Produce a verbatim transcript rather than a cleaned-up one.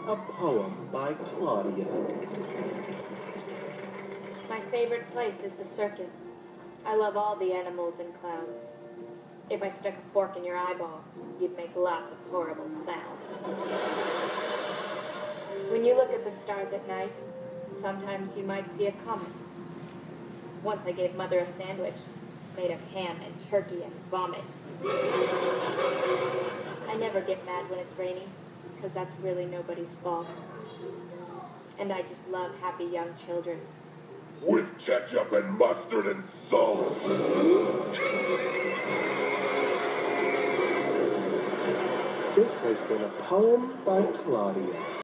A poem by Claudia. My favorite place is the circus. I love all the animals and clowns. If I stuck a fork in your eyeball, you'd make lots of horrible sounds. When you look at the stars at night, sometimes you might see a comet. Once I gave Mother a sandwich made of ham and turkey and vomit. I never get mad when it's rainy, because that's really nobody's fault. And I just love happy young children. With ketchup and mustard and salt. This has been a poem by Claudia.